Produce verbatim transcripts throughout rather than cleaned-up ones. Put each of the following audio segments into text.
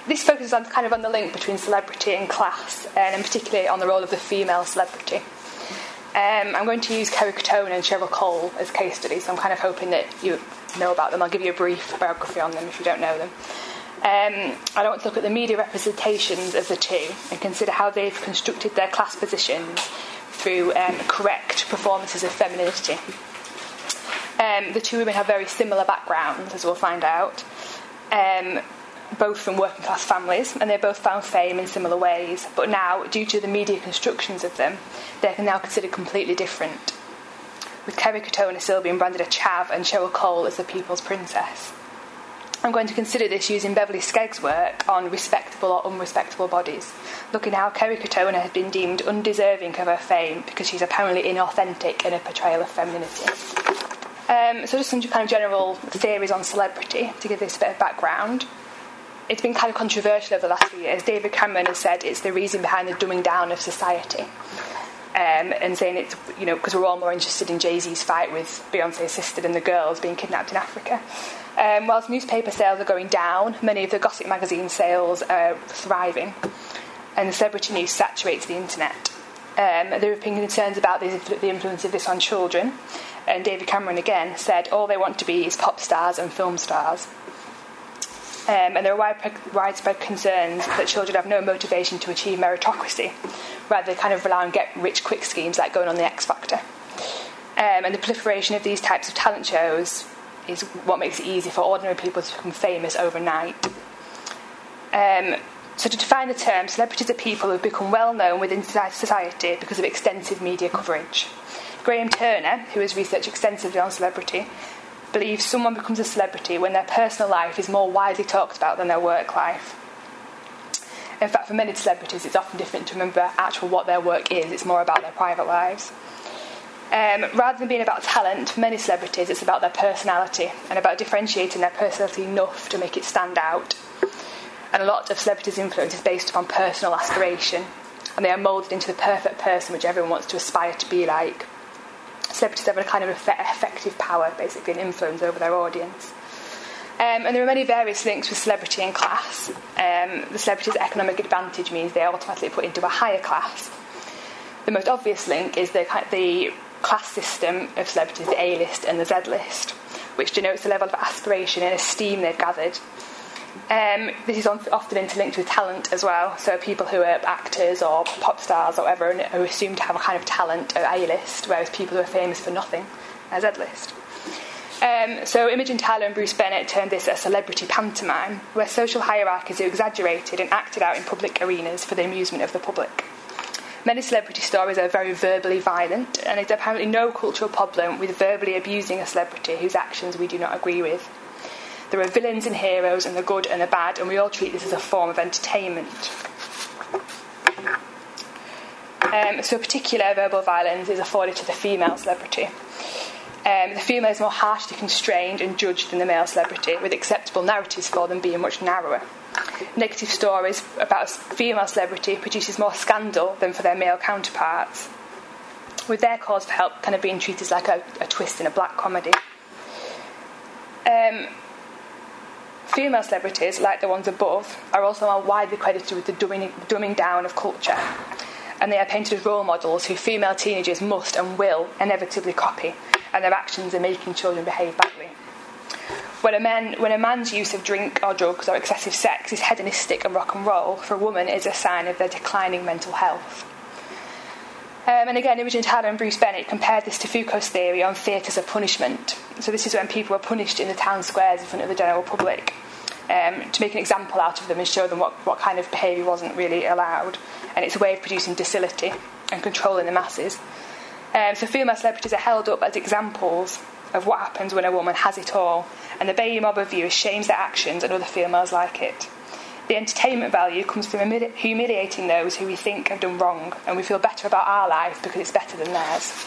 this focuses on kind of on the link between celebrity and class, and in particular on the role of the female celebrity. Um, I'm going to use Kerry Katona and Cheryl Cole as case studies, so I'm kind of hoping that you know about them. I'll give you a brief biography on them if you don't know them. Um, I want to look at the media representations of the two and consider how they've constructed their class positions through um, correct performances of femininity. Um, the two women have very similar backgrounds, as we'll find out, um, both from working class families, and they both found fame in similar ways. But now, due to the media constructions of them, they're now considered completely different, with Kerry Katona still being branded a chav and Cheryl Cole as the people's princess. I'm going to consider this using Beverly Skegg's work on respectable or unrespectable bodies, looking at how Kerry Katona has been deemed undeserving of her fame because she's apparently inauthentic in her portrayal of femininity. Um, so just some kind of general theories on celebrity to give this a bit of background. It's been kind of controversial over the last few years. David Cameron has said it's the reason behind the dumbing down of society, um, and saying it's, you know, because we're all more interested in Jay-Z's fight with Beyonce's sister than the girls being kidnapped in Africa. Um, whilst newspaper sales are going down, many of the gossip magazine sales are thriving, and the celebrity news saturates the internet. Um, there have been concerns about the, the influence of this on children, and David Cameron again said all they want to be is pop stars and film stars. Um, and there are widespread, widespread concerns that children have no motivation to achieve meritocracy, rather they kind of rely on get-rich-quick schemes like going on the X Factor. Um, and the proliferation of these types of talent shows is what makes it easy for ordinary people to become famous overnight. Um, so to define the term, celebrities are people who have become well known within society because of extensive media coverage. Graham Turner, who has researched extensively on celebrity, believes someone becomes a celebrity when their personal life is more widely talked about than their work life. In fact, for many celebrities, it's often difficult to remember actually what their work is. It's more about their private lives. Um, rather than being about talent, for many celebrities, it's about their personality and about differentiating their personality enough to make it stand out. And a lot of celebrities' influence is based upon personal aspiration, and they are moulded into the perfect person which everyone wants to aspire to be like. Celebrities have a kind of effective power, basically, and influence over their audience. Um, and there are many various links with celebrity and class. Um, the celebrity's economic advantage means they are automatically put into a higher class. The most obvious link is the, the class system of celebrities, the A-list and the Z-list, which denotes the level of aspiration and esteem they've gathered. Um, this is often interlinked with talent as well, so people who are actors or pop stars or whatever are assumed to have a kind of talent, are A-list, whereas people who are famous for nothing are Z-list. Um, so Imogen Tyler and Bruce Bennett termed this a celebrity pantomime, where social hierarchies are exaggerated and acted out in public arenas for the amusement of the public. Many celebrity stories are very verbally violent, and there's apparently no cultural problem with verbally abusing a celebrity whose actions we do not agree with. There are villains and heroes, and the good and the bad, and we all treat this as a form of entertainment. Um, so particular verbal violence is afforded to the female celebrity. Um, the female is more harshly constrained and judged than the male celebrity, with acceptable narratives for them being much narrower. Negative stories about a female celebrity produces more scandal than for their male counterparts, with their cause for help kind of being treated like a, a twist in a black comedy. Um, female celebrities, like the ones above, are also more widely credited with the dumbing, dumbing down of culture, and they are painted as role models who female teenagers must and will inevitably copy, and their actions are making children behave badly. When a, man, when a man's use of drink or drugs or excessive sex is hedonistic and rock and roll, for a woman it is a sign of their declining mental health. Um, and again, Imogen Tyler and Bruce Bennett compared this to Foucault's theory on theatres of punishment. So this is when people were punished in the town squares in front of the general public, um, to make an example out of them and show them what, what kind of behaviour wasn't really allowed. And it's a way of producing docility and controlling the masses. Um, so female celebrities are held up as examples of what happens when a woman has it all, and the baby mob of viewers shames their actions and other females like it. The entertainment value comes from humili- humiliating those who we think have done wrong, and we feel better about our life because it's better than theirs.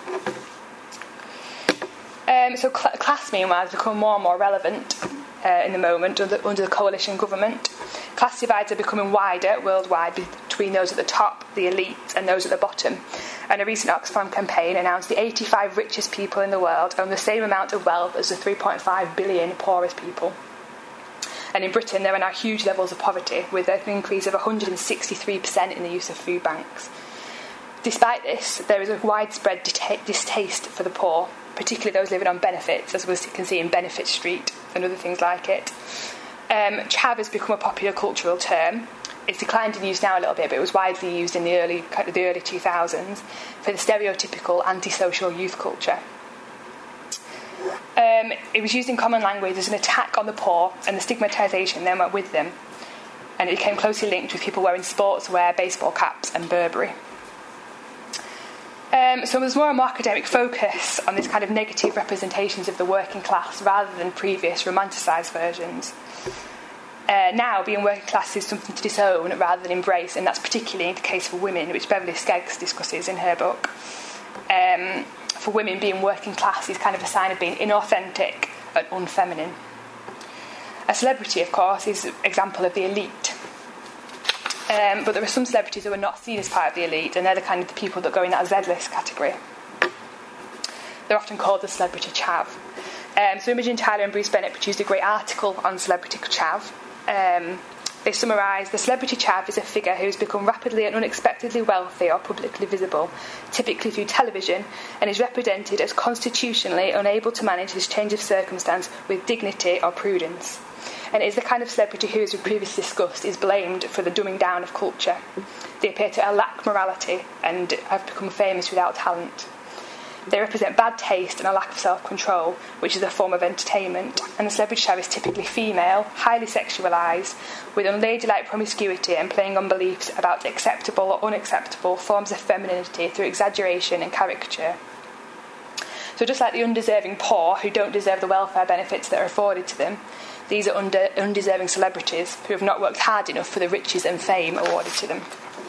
Um, so cl- class, meanwhile, has become more and more relevant uh, in the moment under, under the coalition government. Class divides are becoming wider worldwide between those at the top, the elite, and those at the bottom. And a recent Oxfam campaign announced the eighty-five richest people in the world own the same amount of wealth as the three point five billion poorest people. And in Britain, there are now huge levels of poverty, with an increase of one hundred sixty-three percent in the use of food banks. Despite this, there is a widespread distaste for the poor, particularly those living on benefits, as we can see in Benefit Street and other things like it. Um, chav has become a popular cultural term. It's declined in use now a little bit, but it was widely used in the early the early two thousands for the stereotypical antisocial youth culture. Um, it was used in common language as an attack on the poor, and the stigmatisation then went with them, and it became closely linked with people wearing sportswear, baseball caps and Burberry. Um, so there's more and more academic focus on this kind of negative representations of the working class rather than previous romanticised versions. Uh, now, being working class is something to disown rather than embrace, and that's particularly the case for women, which Beverly Skeggs discusses in her book. Um, for women, being working class is kind of a sign of being inauthentic and unfeminine. A celebrity, of course, is an example of the elite. Um, but there are some celebrities who are not seen as part of the elite, and they're the kind of the people that go in that Z-list category. They're often called the celebrity chav. Um, so Imogen Tyler and Bruce Bennett produced a great article on celebrity chav. Um, they summarise, the celebrity chav is a figure who has become rapidly and unexpectedly wealthy or publicly visible, typically through television, and is represented as constitutionally unable to manage this change of circumstance with dignity or prudence. And it is the kind of celebrity who, as we previously discussed, is blamed for the dumbing down of culture. They appear to lack morality and have become famous without talent. They represent bad taste and a lack of self-control, which is a form of entertainment, and the celebrity chav is typically female, highly sexualised, with unladylike promiscuity and playing on beliefs about acceptable or unacceptable forms of femininity through exaggeration and caricature. So just like the undeserving poor, who don't deserve the welfare benefits that are afforded to them, these are under, undeserving celebrities who have not worked hard enough for the riches and fame awarded to them.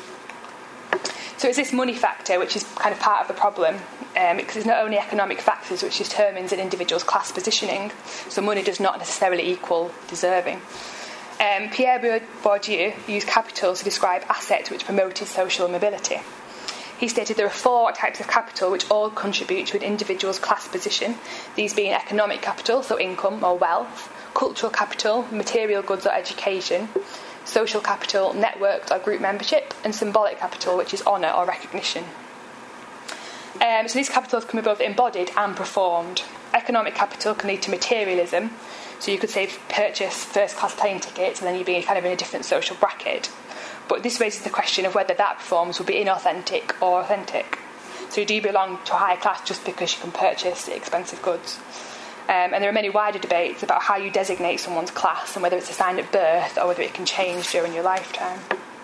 So it's this money factor which is kind of part of the problem, um, because it's not only economic factors which determines an individual's class positioning, so money does not necessarily equal deserving. Um, Pierre Bourdieu used capital to describe assets which promoted social mobility. He stated there are four types of capital which all contribute to an individual's class position, these being economic capital, so income or wealth, cultural capital, material goods or education, social capital, networked or group membership, and symbolic capital, which is honour or recognition. Um, so these capitals can be both embodied and performed. Economic capital can lead to materialism, so you could say purchase first-class plane tickets and then you'd be kind of in a different social bracket. But this raises the question of whether that performance would be inauthentic or authentic. So you do belong to a higher class just because you can purchase expensive goods. Um, and there are many wider debates about how you designate someone's class and whether it's assigned at birth or whether it can change during your lifetime.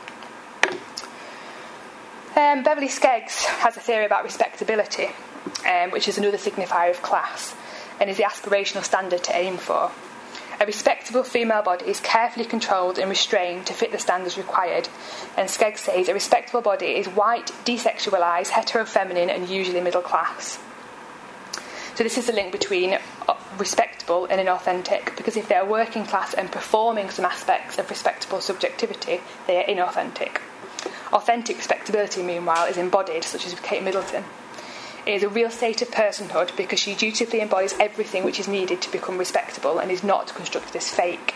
Um, Beverly Skeggs has a theory about respectability, um, which is another signifier of class, and is the aspirational standard to aim for. A respectable female body is carefully controlled and restrained to fit the standards required, and Skeggs says a respectable body is white, desexualised, heterofeminine and usually middle class. So this is the link between respectable and inauthentic, because if they are working class and performing some aspects of respectable subjectivity, they are inauthentic. Authentic respectability, meanwhile, is embodied, such as with Kate Middleton. It is a real state of personhood because she dutifully embodies everything which is needed to become respectable and is not constructed as fake.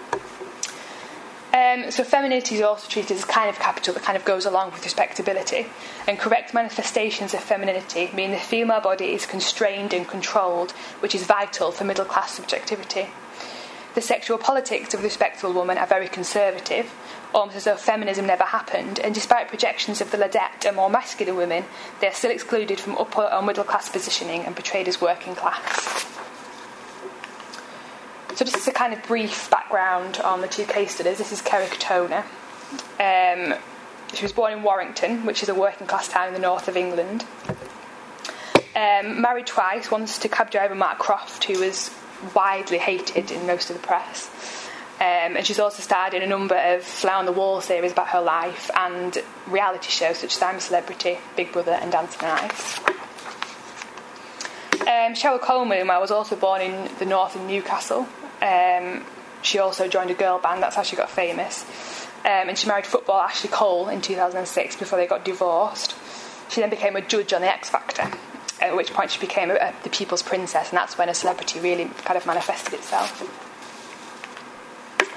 Um, so femininity is also treated as a kind of capital that kind of goes along with respectability, and correct manifestations of femininity mean the female body is constrained and controlled, which is vital for middle class subjectivity. The sexual politics of the respectable woman are very conservative, almost as though feminism never happened, and despite projections of the Ladette and more masculine women, they are still excluded from upper or middle class positioning and portrayed as working class. So just as a kind of brief background on the two case studies, this is Kerry Katona. Um, she was born in Warrington, which is a working class town in the north of England. Um, married twice, once to cab driver Mark Croft, who was widely hated in most of the press. Um, and she's also starred in a number of Fly on the Wall series about her life and reality shows such as I'm a Celebrity, Big Brother and Dancing on Ice. Um, Cheryl Coleman was also born in the north in Newcastle. Um, she also joined a girl band, that's how she got famous. Um, and she married footballer Ashley Cole in two thousand six before they got divorced. She then became a judge on the X Factor, at which point she became a, a, the People's Princess, and that's when a celebrity really kind of manifested itself.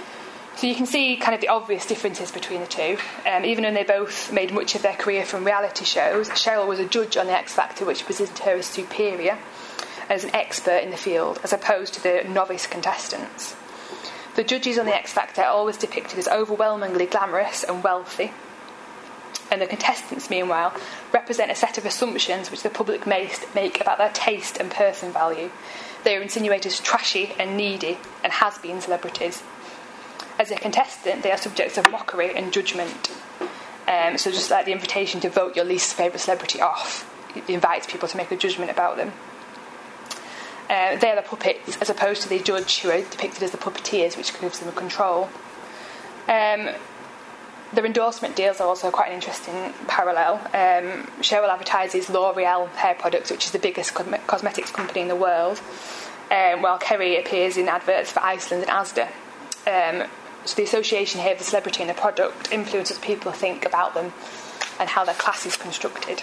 So you can see kind of the obvious differences between the two. Um, even though they both made much of their career from reality shows, Cheryl was a judge on the X Factor, which positioned her as superior, as an expert in the field, as opposed to the novice contestants. The judges on the X Factor are always depicted as overwhelmingly glamorous and wealthy, and the contestants, meanwhile, represent a set of assumptions which the public may make about their taste and person value. They are insinuated as trashy and needy and has-been celebrities. As a contestant, they are subjects of mockery and judgment. Um, so just like the invitation to vote your least favourite celebrity off, it invites people to make a judgment about them. Uh, they are the puppets, as opposed to the judge, who are depicted as the puppeteers, which gives them control. Um, their endorsement deals are also quite an interesting parallel. Um, Cheryl advertises L'Oreal hair products, which is the biggest cosmetics company in the world, um, while Kerry appears in adverts for Iceland and Asda. Um, so the association here of the celebrity and the product influences what people think about them and how their class is constructed.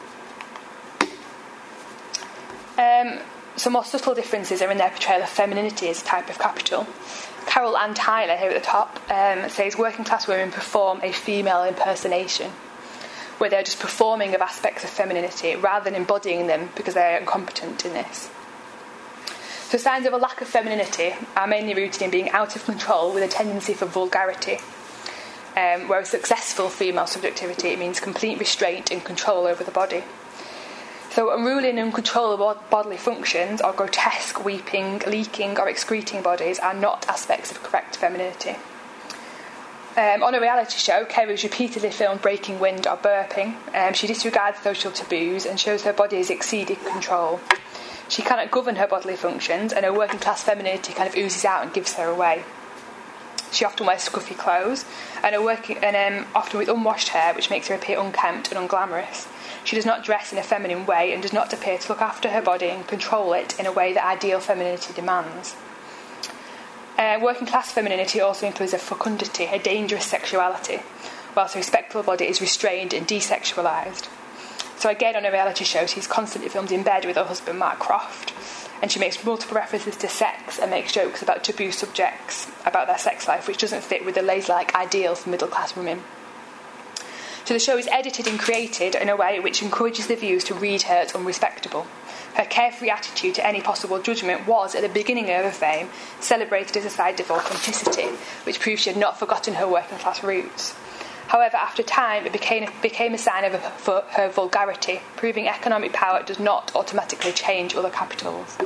Um, some more subtle differences are in their portrayal of femininity as a type of capital. Carol Ann Tyler, here at the top, um, says working class women perform a female impersonation, where they're just performing of aspects of femininity rather than embodying them because they're incompetent in this. So signs of a lack of femininity are mainly rooted in being out of control with a tendency for vulgarity, um, whereas successful female subjectivity means complete restraint and control over the body. So unruly and uncontrollable bodily functions, or grotesque weeping, leaking or excreting bodies, are not aspects of correct femininity. Um, on a reality show, Kerry is repeatedly filmed breaking wind or burping. Um, she disregards social taboos and shows her body has exceeded control. She cannot govern her bodily functions, and her working class femininity kind of oozes out and gives her away. She often wears scruffy clothes, and, her working, and um, often with unwashed hair, which makes her appear unkempt and unglamorous. She does not dress in a feminine way and does not appear to look after her body and control it in a way that ideal femininity demands. Uh, working class femininity also includes a fecundity, a dangerous sexuality, whilst a respectable body is restrained and desexualised. So again, on a reality show, she's constantly filmed in bed with her husband, Mark Croft, and she makes multiple references to sex and makes jokes about taboo subjects about their sex life, which doesn't fit with the lace-like ideal for middle-class women. So the show is edited and created in a way which encourages the viewers to read her as unrespectable. Her carefree attitude to any possible judgment was, at the beginning of her fame, celebrated as a side of authenticity, which proved she had not forgotten her working-class roots. However, after time, it became, became a sign of her, her vulgarity, proving economic power does not automatically change other capitals.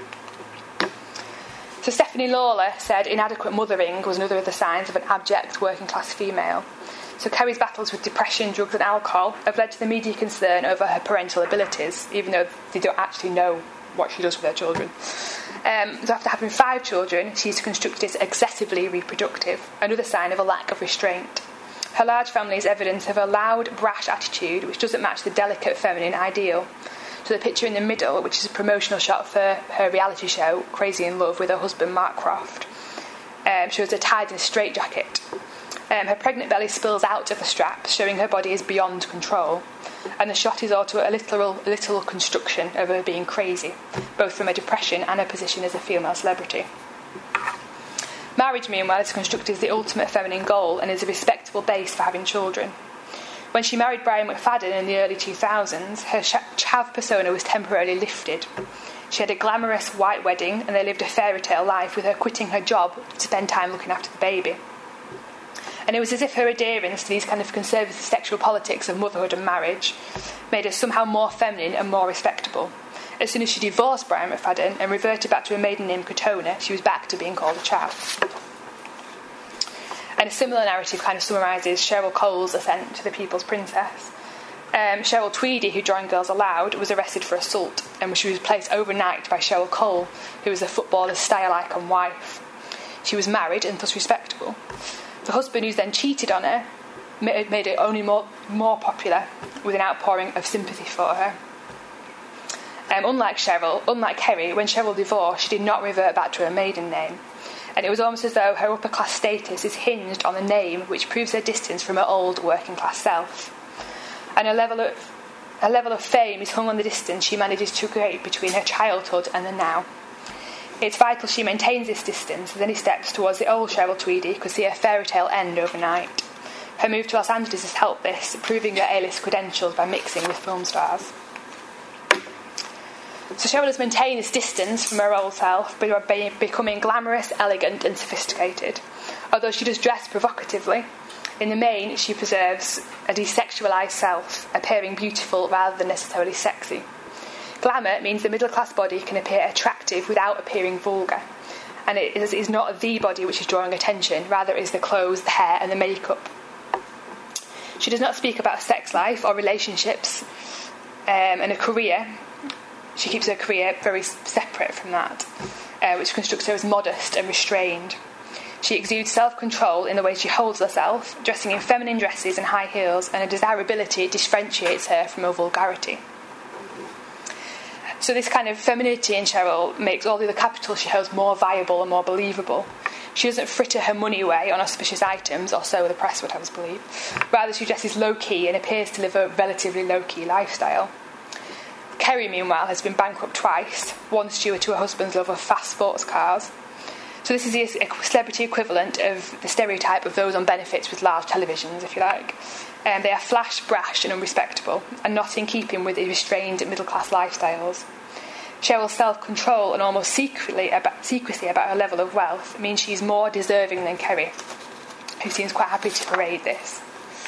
So Stephanie Lawler said inadequate mothering was another of the signs of an abject working-class female. So Kerry's battles with depression, drugs and alcohol have led to the media concern over her parental abilities, even though they don't actually know what she does with her children. Um, so after having five children, she's constructed as excessively reproductive, another sign of a lack of restraint. Her large family is evidence of a loud, brash attitude which doesn't match the delicate feminine ideal. So the picture in the middle, which is a promotional shot for her reality show, Crazy in Love, with her husband Mark Croft, um, shows her tied in a straitjacket. Um, her pregnant belly spills out of the straps, showing her body is beyond control. And the shot is also a literal, literal construction of her being crazy, both from her depression and her position as a female celebrity. Marriage, meanwhile, is constructed as the ultimate feminine goal and is a respectable base for having children. When she married Brian McFadden in the early two thousands, her chav persona was temporarily lifted. She had a glamorous white wedding and they lived a fairy tale life, with her quitting her job to spend time looking after the baby. And it was as if her adherence to these kind of conservative sexual politics of motherhood and marriage made her somehow more feminine and more respectable. As soon as she divorced Brian McFadden and reverted back to her maiden name Katona, she was back to being called a chav. And a similar narrative kind of summarises Cheryl Cole's ascent to the People's Princess. Um, Cheryl Tweedy, who joined Girls Aloud, was arrested for assault, and she was replaced overnight by Cheryl Cole, who was a footballer's style icon wife. She was married and thus respectable. The husband, who then cheated on her, made it only more, more popular, with an outpouring of sympathy for her. Um, unlike Cheryl, unlike Kerry, when Cheryl divorced, she did not revert back to her maiden name. And it was almost as though her upper-class status is hinged on the name, which proves her distance from her old working-class self. And her level of, her level of fame is hung on the distance she manages to create between her childhood and the now. It's vital she maintains this distance as any steps towards the old Cheryl Tweedy could see her fairy tale end overnight. Her move to Los Angeles has helped this, proving her A-list credentials by mixing with film stars. So Cheryl has maintained this distance from her old self by becoming glamorous, elegant and sophisticated. Although she does dress provocatively, in the main she preserves a desexualised self, appearing beautiful rather than necessarily sexy. Glamour means the middle-class body can appear attractive without appearing vulgar, and it is, is not the body which is drawing attention, rather it is the clothes, the hair and the makeup. She does not speak about sex life or relationships um, and a career. She keeps her career very separate from that, uh, which constructs her as modest and restrained. She exudes self-control in the way she holds herself, dressing in feminine dresses and high heels, and her desirability differentiates her from her vulgarity. So this kind of femininity in Cheryl makes all the other capital she holds more viable and more believable. She doesn't fritter her money away on auspicious items, or so the press would have us believe. Rather, she dresses low-key and appears to live a relatively low-key lifestyle. Kerry, meanwhile, has been bankrupt twice, once due to her husband's love of fast sports cars. So this is the celebrity equivalent of the stereotype of those on benefits with large televisions, if you like. Um, they are flash, brash and unrespectable, and not in keeping with the restrained middle-class lifestyles. Cheryl's self-control and almost secretly about, secrecy about her level of wealth means she's more deserving than Kerry, who seems quite happy to parade this.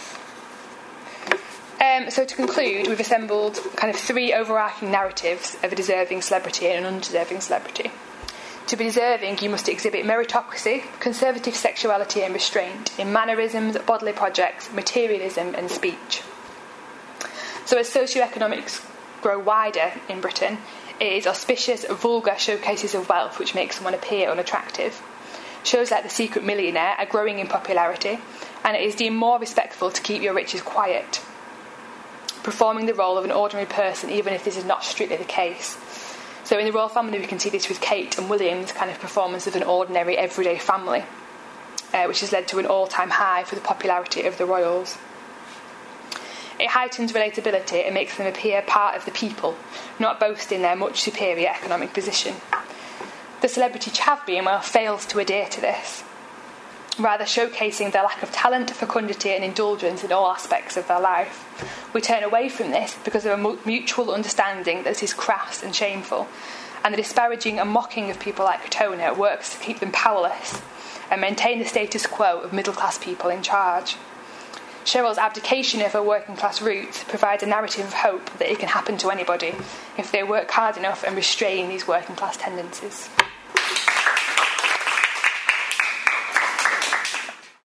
Um, so to conclude, we've assembled kind of three overarching narratives of a deserving celebrity and an undeserving celebrity. To be deserving, you must exhibit meritocracy, conservative sexuality and restraint in mannerisms, bodily projects, materialism and speech. So as socioeconomics grow wider in Britain, it is auspicious, vulgar showcases of wealth which make someone appear unattractive. Shows like The Secret Millionaire are growing in popularity, and it is deemed more respectful to keep your riches quiet, performing the role of an ordinary person even if this is not strictly the case. So in the royal family we can see this with Kate and William's kind of performance of an ordinary everyday family, uh, which has led to an all-time high for the popularity of the royals. It heightens relatability and makes them appear part of the people, not boasting their much superior economic position. The celebrity chav, meanwhile, fails to adhere to this, rather showcasing their lack of talent, fecundity and indulgence in all aspects of their life. We turn away from this because of a mutual understanding that it is crass and shameful, and the disparaging and mocking of people like Katona works to keep them powerless and maintain the status quo of middle-class people in charge. Cheryl's abdication of her working-class roots provides a narrative of hope that it can happen to anybody if they work hard enough and restrain these working-class tendencies.